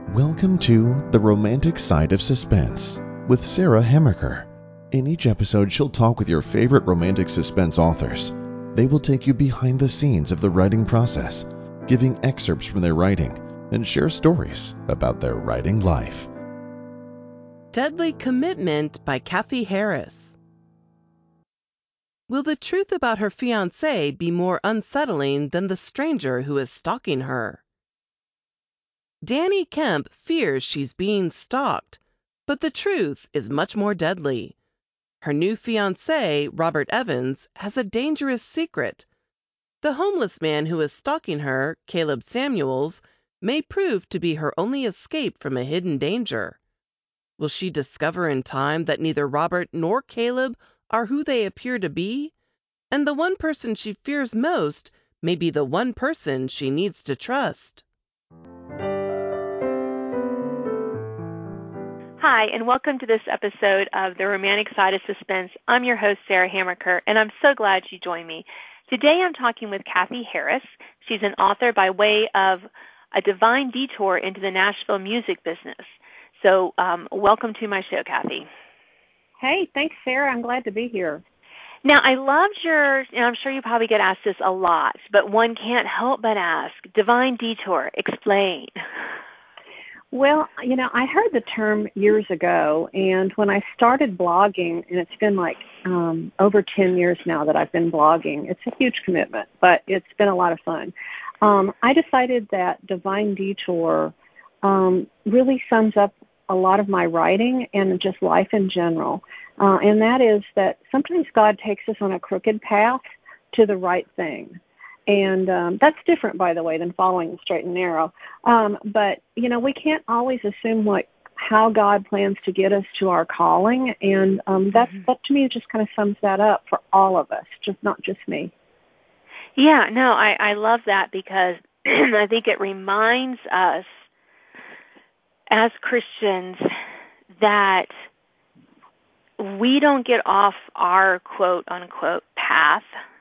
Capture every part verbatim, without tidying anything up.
Welcome to The Romantic Side of Suspense with Sarah Hamaker. In each episode, she'll talk with your favorite romantic suspense authors. They will take you behind the scenes of the writing process, giving excerpts from their writing, and share stories about their writing life. Deadly Commitment by Kathy Harris. Will the truth about her fiancé be more unsettling than the stranger who is stalking her? Danny Kemp fears she's being stalked, but the truth is much more deadly. Her new fiancé, Robert Evans, has a dangerous secret. The homeless man who is stalking her, Caleb Samuels, may prove to be her only escape from a hidden danger. Will she discover in time that neither Robert nor Caleb are who they appear to be? And the one person she fears most may be the one person she needs to trust. Hi, and welcome to this episode of The Romantic Side of Suspense. I'm your host, Sarah Hamaker, and I'm so glad you joined me. Today I'm talking with Kathy Harris. She's an author by way of A Divine Detour into the Nashville Music Business. So um, welcome to my show, Kathy. Hey, thanks, Sarah. I'm glad to be here. Now, I loved your, and I'm sure you probably get asked this a lot, but one can't help but ask, Divine Detour, explain. Well, you know, I heard the term years ago, and when I started blogging, and it's been like um, over ten years now that I've been blogging, it's a huge commitment, but it's been a lot of fun. Um, I decided that Divine Detour um, really sums up a lot of my writing and just life in general, uh, and that is that sometimes God takes us on a crooked path to the right thing. And um, that's different, by the way, than following the straight and narrow. Um, but, you know, we can't always assume what how God plans to get us to our calling. And um, that's, Mm-hmm. that, to me, just kind of sums that up for all of us, just not just me. Yeah, no, I, I love that because I think it reminds us as Christians that we don't get off our quote-unquote path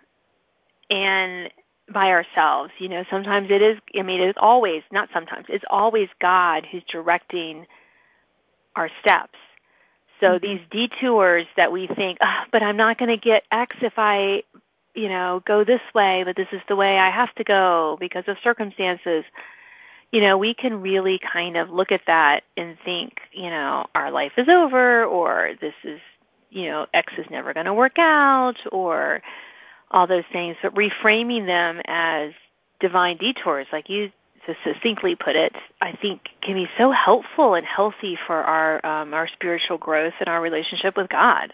and by ourselves. You know, sometimes it is, I mean, it's always, not sometimes, it's always God who's directing our steps. So Mm-hmm. these detours that we think, oh, but I'm not going to get X if I, you know, go this way, but this is the way I have to go because of circumstances. You know, we can really kind of look at that and think, you know, our life is over, or this is, you know, X is never going to work out, or all those things, but reframing them as divine detours, like you so succinctly put it, I think can be so helpful and healthy for our um, our spiritual growth and our relationship with God.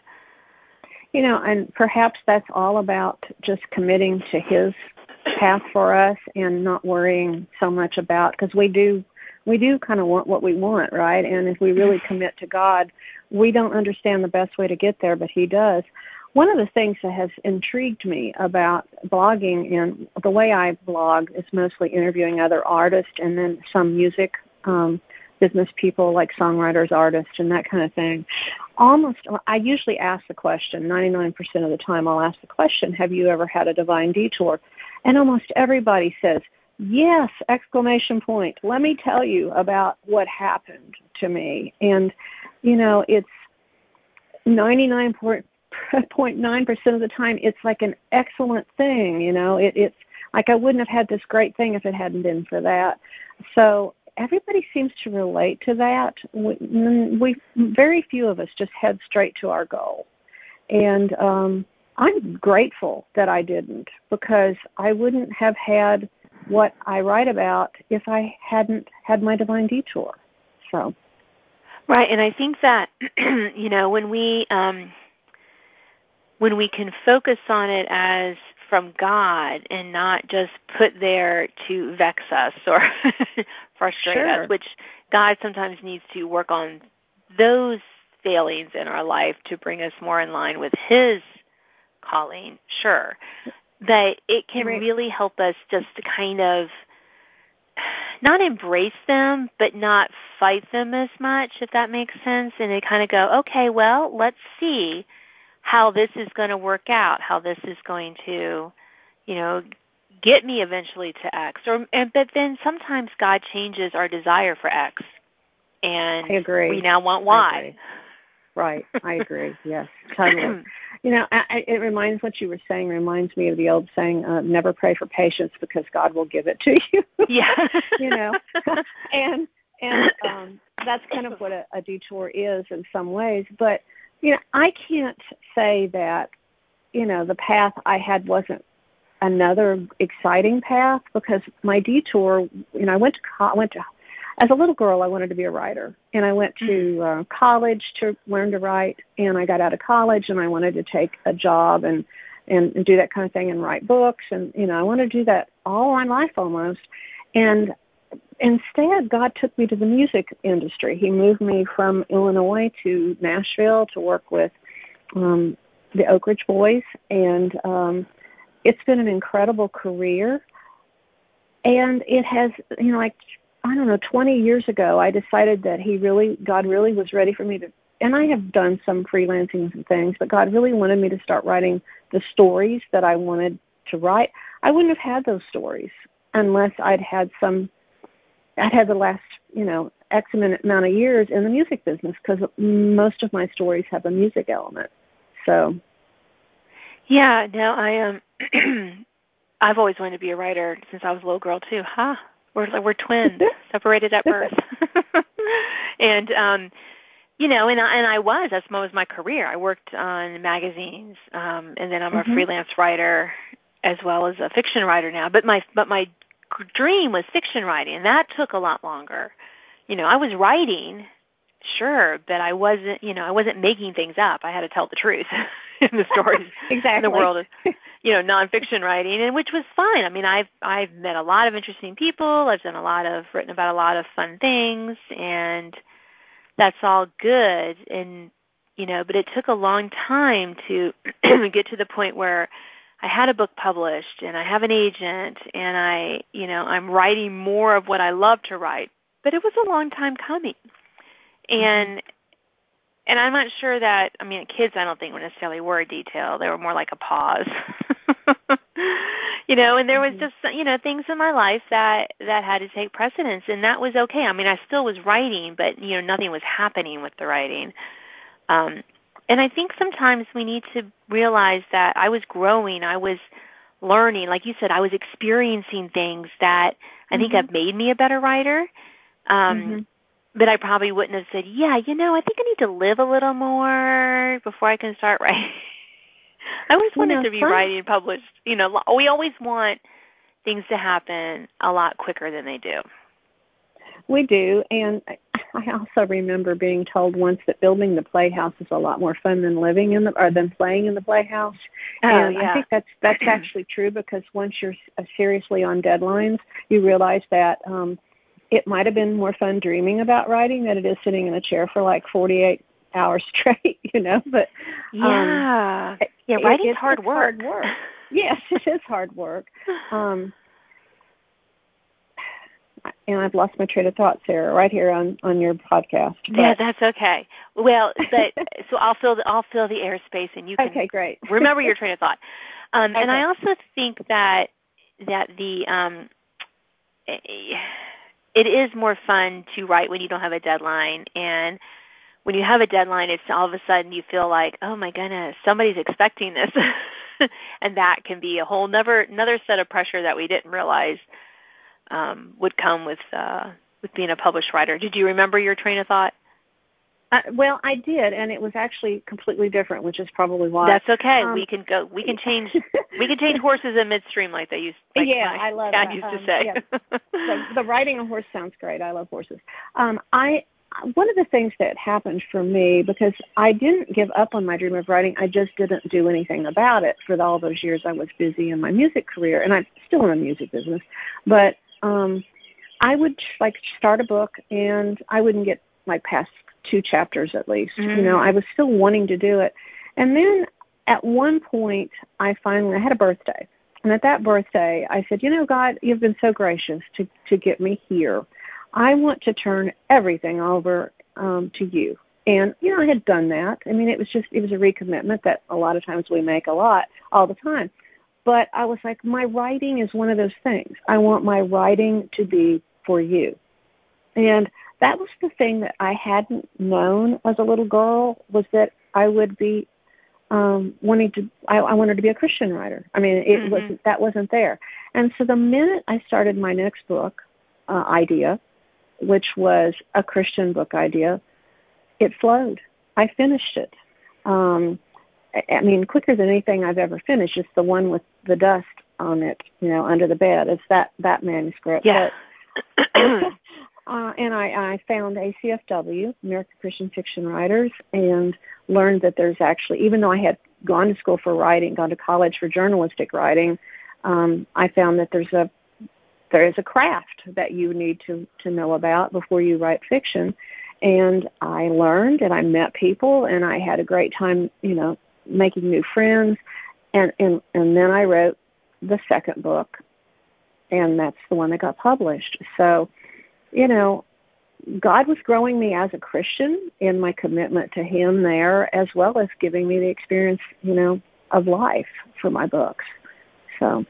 You know, and perhaps that's all about just committing to His path for us and not worrying so much about, because we do we do kind of want what we want, right? And if we really commit to God, we don't understand the best way to get there, but He does. One of the things that has intrigued me about blogging, and the way I blog is mostly interviewing other artists and then some music um, business people like songwriters, artists, and that kind of thing. Almost, I usually ask the question, ninety-nine percent of the time I'll ask the question, have you ever had a divine detour? And almost everybody says, yes, exclamation point. Let me tell you about what happened to me. And, you know, it's ninety-nine point zero point nine percent of the time, it's like an excellent thing, you know. It, it's like I wouldn't have had this great thing if it hadn't been for that. So everybody seems to relate to that. We, we very few of us just head straight to our goal. And um, I'm grateful that I didn't, because I wouldn't have had what I write about if I hadn't had my divine detour. So. Right, and I think that, you know, when we... Um, when we can focus on it as from God and not just put there to vex us or frustrate Sure. us, which God sometimes needs to work on those failings in our life to bring us more in line with His calling, sure. That it can Right. really help us just to kind of not embrace them, but not fight them as much, if that makes sense. And they kind of go, okay, well, let's see how this is going to work out, how this is going to, you know, get me eventually to X. Or, and, but then sometimes God changes our desire for X. and I agree. we now want I why. agree. Right. I agree. Yes, totally. You know, I, I, it reminds, what you were saying reminds me of the old saying, uh, never pray for patience because God will give it to you. Yeah. You know, and and um, that's kind of what a, a detour is in some ways. But, you know, I can't say that, you know, the path I had wasn't another exciting path, because my detour, you know, I went to, co- I went to, as a little girl, I wanted to be a writer, and I went to uh, college to learn to write, and I got out of college, and I wanted to take a job and, and, and do that kind of thing and write books, and, you know, I wanted to do that all my life almost, and instead, God took me to the music industry. He moved me from Illinois to Nashville to work with um, the Oak Ridge Boys, and um, it's been an incredible career, and it has, you know, like, I don't know, twenty years ago, I decided that he really, God really was ready for me to, and I have done some freelancing and things, but God really wanted me to start writing the stories that I wanted to write. I wouldn't have had those stories unless I'd had some, I'd had the last, you know, X amount of years in the music business, because most of my stories have a music element. So. Yeah, no, I um, I've always wanted to be a writer since I was a little girl too. Huh? We're we're twins, separated at birth. and um, you know, and I, and I was that's what was my career. I worked on magazines, um, and then I'm Mm-hmm. a freelance writer as well as a fiction writer now. But my but my dream was fiction writing, and that took a lot longer. You know, I was writing, sure, but I wasn't, you know, I wasn't making things up. I had to tell the truth in the stories exactly. in the world of, you know, nonfiction writing, and which was fine. I mean, I've I've met a lot of interesting people. I've done a lot of written about a lot of fun things, and that's all good. And you know, but it took a long time to get to the point where I had a book published, and I have an agent, and I, you know, I'm writing more of what I love to write. But it was a long time coming, and. Mm-hmm. And I'm not sure that, I mean, kids I don't think were necessarily were detail. They were more like a pause. you know, and there was just, you know, things in my life that, that had to take precedence, and that was okay. I mean, I still was writing, but, you know, nothing was happening with the writing. Um, and I think sometimes we need to realize that I was growing, I was learning. Like you said, I was experiencing things that I think Mm-hmm. have made me a better writer. Um Mm-hmm. But I probably wouldn't have said, yeah, you know, I think I need to live a little more before I can start writing. I always wanted you know, to be some, writing and published. You know, we always want things to happen a lot quicker than they do. We do, and I also remember being told once that building the playhouse is a lot more fun than living in the, or than playing in the playhouse. Oh, and yeah. I think that's that's actually true, because once you're seriously on deadlines, you realize that um, it might have been more fun dreaming about writing than it is sitting in a chair for like forty-eight hours straight, you know. But yeah, um, yeah, it, writing's it's hard it's work. hard work. Yes, it is hard work. Um, and I've lost my train of thought, Sarah, right here on, on your podcast. But. Yeah, that's okay. Well, but so I'll fill the I'll fill the airspace, and you can okay, great. remember your train of thought. Um, okay. And I also think that that the um, it is more fun to write when you don't have a deadline, and when you have a deadline, it's all of a sudden you feel like, oh my goodness, somebody's expecting this, and that can be a whole another another set of pressure that we didn't realize um, would come with uh, with being a published writer. Did you remember your train of thought? Uh, well, I did, and it was actually completely different, which is probably why. That's okay. Um, we can go. We can change. we can change horses in midstream, like they used. Like yeah, my I love dad that. used um, to say. Yeah. the, the riding a horse sounds great. I love horses. Um, I one of the things that happened for me, because I didn't give up on my dream of writing, I just didn't do anything about it for all those years I was busy in my music career, and I'm still in the music business. But um, I would like start a book, and I wouldn't get like past two chapters at least. Mm-hmm. You know, I was still wanting to do it. And then at one point, I finally, I had a birthday. And at that birthday, I said, you know, God, you've been so gracious to, to get me here. I want to turn everything over um, to you. And, you know, I had done that. I mean, it was just, it was a recommitment that a lot of times we make a lot all the time. But I was like, my writing is one of those things. I want my writing to be for you. And that was the thing that I hadn't known as a little girl, was that I would be um, wanting to, I, I wanted to be a Christian writer. I mean, it mm-hmm. wasn't, that wasn't there. And so the minute I started my next book uh, idea, which was a Christian book idea, it flowed. I finished it. Um, I, I mean, quicker than anything I've ever finished. It's the one with the dust on it, you know, under the bed. It's that, that manuscript. Yeah. But, uh, and I, I found A C F W, American Christian Fiction Writers, and learned that there's actually, even though I had gone to school for writing, gone to college for journalistic writing, um, I found that there's a there is a craft that you need to, to know about before you write fiction. And I learned, and I met people, and I had a great time, you know, making new friends. And, and, and then I wrote the second book, and that's the one that got published. So, you know, God was growing me as a Christian in my commitment to Him there, as well as giving me the experience, you know, of life for my books. So.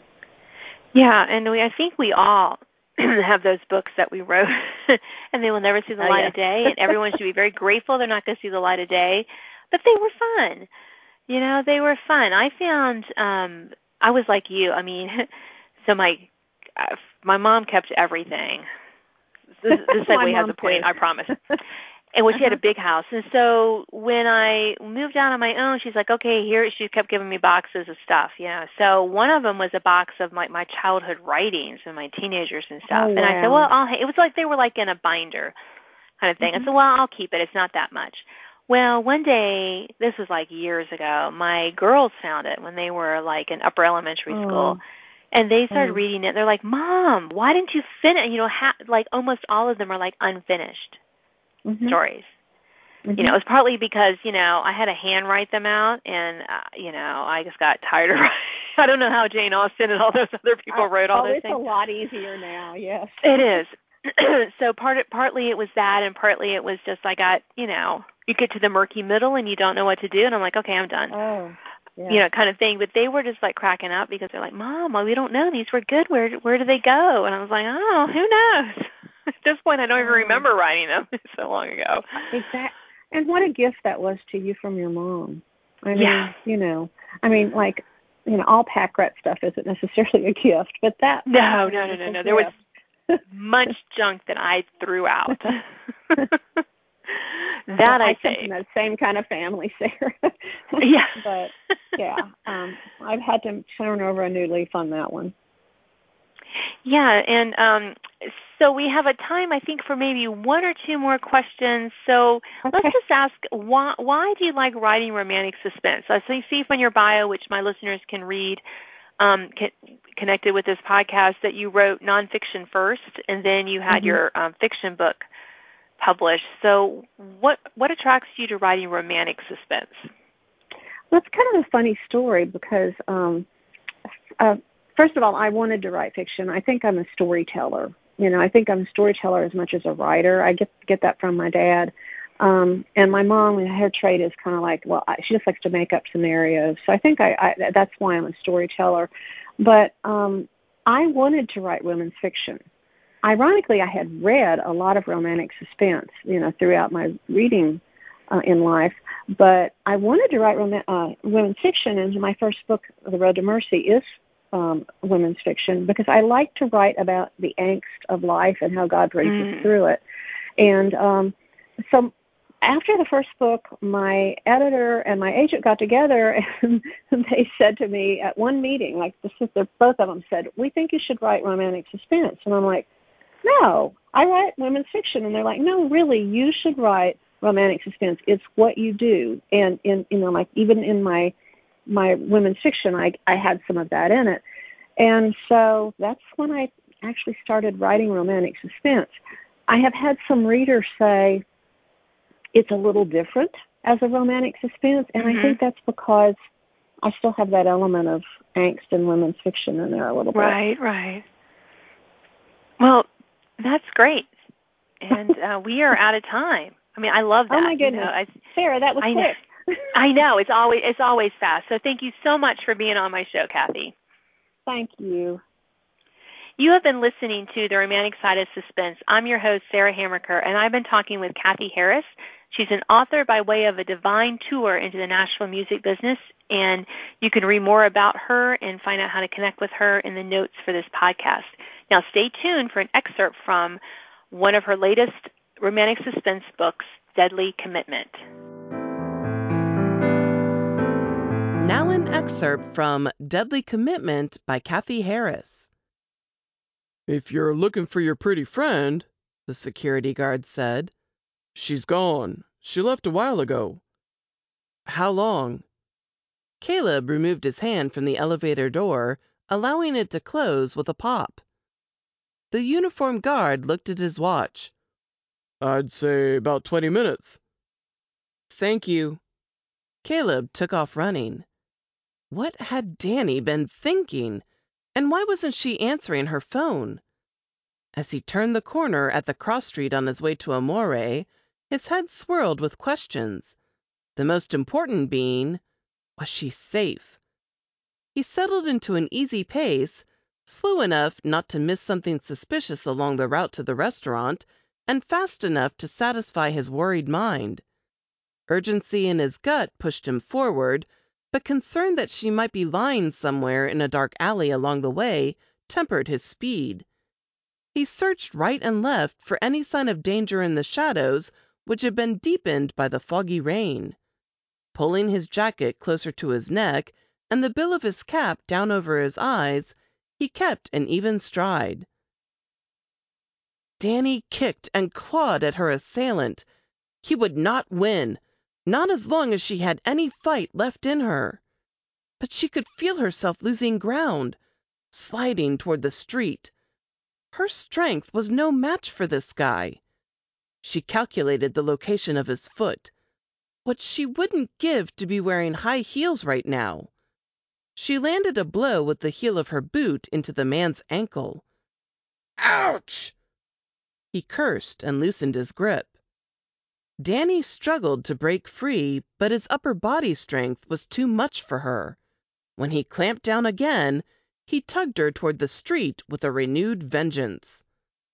Yeah, and we, I think we all have those books that we wrote, and they will never see the Oh, light yeah. of day, and everyone should be very grateful they're not going to see the light of day, but they were fun. You know, they were fun. I found, um, I was like you. I mean, so my uh, my mom kept everything. This, this segue has a point, too. I promise. And when she had a big house. And so when I moved out on my own, she's like, okay, here, she kept giving me boxes of stuff, you know. So one of them was a box of my, my childhood writings and my teenagers and stuff. Oh, and I said, wow. well, I'll, it was like they were like in a binder kind of thing. Mm-hmm. I said, well, I'll keep it. It's not that much. Well, one day, this was like years ago, my girls found it when they were like in upper elementary Oh. school. And they started Oh. reading it. They're like, Mom, why didn't you finish? You know, ha- like almost all of them are like unfinished Mm-hmm. stories. Mm-hmm. You know, it was partly because, you know, I had to handwrite them out, and, uh, you know, I just got tired of writing. I don't know how Jane Austen and all those other people wrote all oh, those it's things. a lot easier now, yes. It is. So part of, partly it was that, and partly it was just I got, you know, you get to the murky middle and you don't know what to do, and I'm like, okay, I'm done. Oh, yeah. You know, kind of thing. But they were just like cracking up because they're like, Mom, well, we don't know. These were good. Where where do they go? And I was like, oh, who knows? At this point, I don't even remember writing them. It's so long ago. Exactly. And what a gift that was to you from your mom. I mean, Yeah. you know, I mean, like, you know, all pack rat stuff isn't necessarily a gift, but that. No, no, no, no, no. There was gift. much junk that I threw out. that well, I I come say. from that same kind of family, Sarah. Yeah. But yeah, um, I've had to turn over a new leaf on that one. Yeah, and um, so we have a time, I think, for maybe one or two more questions. So Okay. let's just ask, why, why do you like writing romantic suspense? So you see from your bio, which my listeners can read, um, can, connected with this podcast, that you wrote nonfiction first, and then you had Mm-hmm. your um, fiction book published. So what what attracts you to writing romantic suspense? Well, it's kind of a funny story because, um, uh, first of all, I wanted to write fiction. I think I'm a storyteller. You know, I think I'm a storyteller as much as a writer. I get get that from my dad. Um, and my mom, her trait is kind of like, well, I, she just likes to make up scenarios. So I think I, I that's why I'm a storyteller. But um, I wanted to write women's fiction. Ironically, I had read a lot of romantic suspense, you know, throughout my reading uh, in life. But I wanted to write rom- uh, women's fiction, and my first book, The Road to Mercy, is um, women's fiction because I like to write about the angst of life and how God brings Mm. us through it. And um, so after the first book, my editor and my agent got together, and they said to me at one meeting, like this is the, both of them said, we think you should write romantic suspense. And I'm like, no, I write women's fiction. And they're like, no, really, you should write romantic suspense. It's what you do. And in, you know, like even in my my women's fiction, I I had some of that in it. And so that's when I actually started writing romantic suspense. I have had some readers say it's a little different as a romantic suspense, and Mm-hmm. I think that's because I still have that element of angst in women's fiction in there a little bit. Right, right. Well, that's great. And uh, we are out of time. I mean, I love that. Oh, my goodness. You know, I, Sarah, that was I quick. Know, I know. It's always, it's always fast. So thank you so much for being on my show, Kathy. Thank you. You have been listening to The Romantic Side of Suspense. I'm your host, Sarah Hammaker, and I've been talking with Kathy Harris. She's an author by way of a divine tour into the Nashville music business, and you can read more about her and find out how to connect with her in the notes for this podcast. Now, stay tuned for an excerpt from one of her latest romantic suspense books, Deadly Commitment. Now an excerpt from Deadly Commitment by Kathy Harris. "If you're looking for your pretty friend," the security guard said, "she's gone. She left a while ago." "How long?" Caleb removed his hand from the elevator door, allowing it to close with a pop. The uniformed guard looked at his watch. "I'd say about twenty minutes." "Thank you." Caleb took off running. What had Danny been thinking? And why wasn't she answering her phone? As he turned the corner at the cross street on his way to Amore, his head swirled with questions. The most important being, was she safe? He settled into an easy pace, slow enough not to miss something suspicious along the route to the restaurant, and fast enough to satisfy his worried mind. Urgency in his gut pushed him forward, but concern that she might be lying somewhere in a dark alley along the way tempered his speed. He searched right and left for any sign of danger in the shadows, which had been deepened by the foggy rain. Pulling his jacket closer to his neck and the bill of his cap down over his eyes, he kept an even stride. Danny kicked and clawed at her assailant. He would not win, not as long as she had any fight left in her. But she could feel herself losing ground, sliding toward the street. Her strength was no match for this guy. She calculated the location of his foot. What she wouldn't give to be wearing high heels right now. She landed a blow with the heel of her boot into the man's ankle. "Ouch!" He cursed and loosened his grip. Danny struggled to break free, but his upper body strength was too much for her. When he clamped down again, he tugged her toward the street with a renewed vengeance.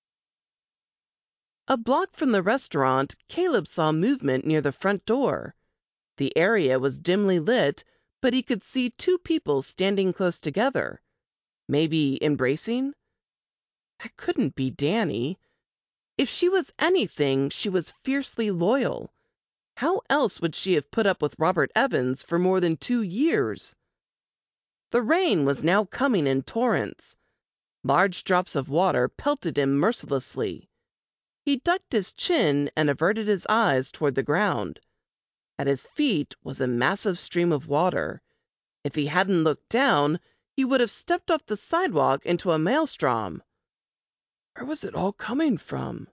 A block from the restaurant, Caleb saw movement near the front door. The area was dimly lit, but he could see two people standing close together. Maybe embracing? That couldn't be Danny. If she was anything, she was fiercely loyal. How else would she have put up with Robert Evans for more than two years? The rain was now coming in torrents. Large drops of water pelted him mercilessly. He ducked his chin and averted his eyes toward the ground. At his feet was a massive stream of water. If he hadn't looked down, he would have stepped off the sidewalk into a maelstrom. Where was it all coming from?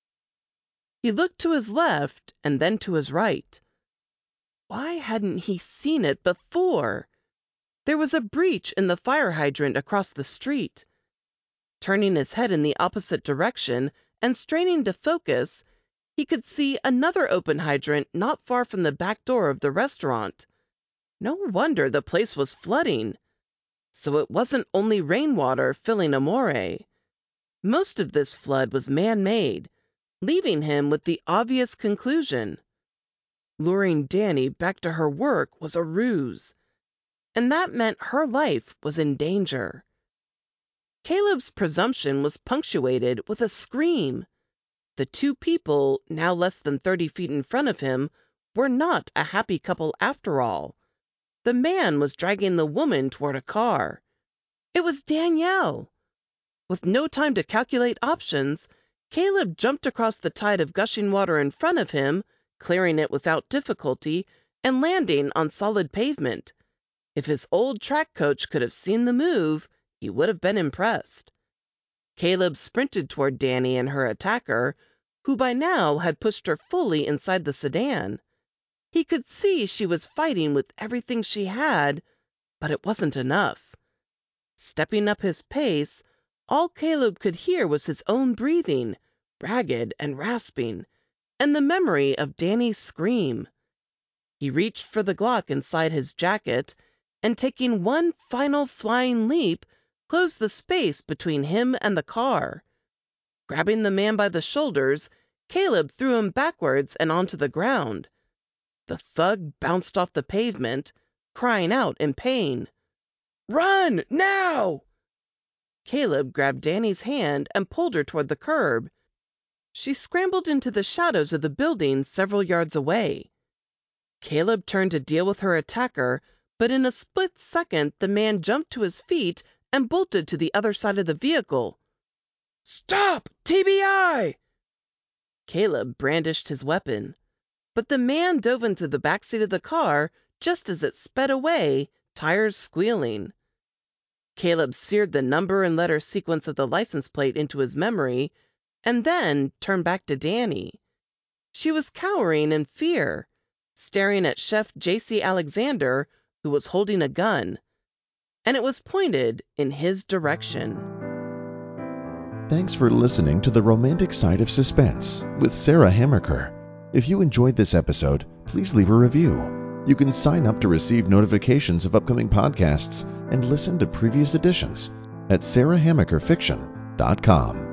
He looked to his left and then to his right. Why hadn't he seen it before? There was a breach in the fire hydrant across the street. Turning his head in the opposite direction and straining to focus, he could see another open hydrant not far from the back door of the restaurant. No wonder the place was flooding. So it wasn't only rainwater filling Amore. Most of this flood was man-made, leaving him with the obvious conclusion. Luring Danny back to her work was a ruse, and that meant her life was in danger. Caleb's presumption was punctuated with a scream. The two people, now less than thirty feet in front of him, were not a happy couple after all. The man was dragging the woman toward a car. It was Danielle. With no time to calculate options, Caleb jumped across the tide of gushing water in front of him, clearing it without difficulty, and landing on solid pavement. If his old track coach could have seen the move, he would have been impressed. Caleb sprinted toward Danny and her attacker, who by now had pushed her fully inside the sedan. He could see she was fighting with everything she had, but it wasn't enough. Stepping up his pace, all Caleb could hear was his own breathing, ragged and rasping, and the memory of Danny's scream. He reached for the Glock inside his jacket, and taking one final flying leap, closed the space between him and the car. Grabbing the man by the shoulders, Caleb threw him backwards and onto the ground. The thug bounced off the pavement, crying out in pain. "Run, now!" Caleb grabbed Danny's hand and pulled her toward the curb. She scrambled into the shadows of the building several yards away. Caleb turned to deal with her attacker, but in a split second the man jumped to his feet and bolted to the other side of the vehicle. "Stop! T B I!" Caleb brandished his weapon, but the man dove into the backseat of the car just as it sped away, tires squealing. Caleb seared the number and letter sequence of the license plate into his memory, and then turned back to Danny. She was cowering in fear, staring at Chef J C Alexander, who was holding a gun, and it was pointed in his direction. Thanks for listening to The Romantic Side of Suspense with Sarah Hammaker. If you enjoyed this episode, please leave a review. You can sign up to receive notifications of upcoming podcasts and listen to previous editions at sarah hammaker fiction dot com.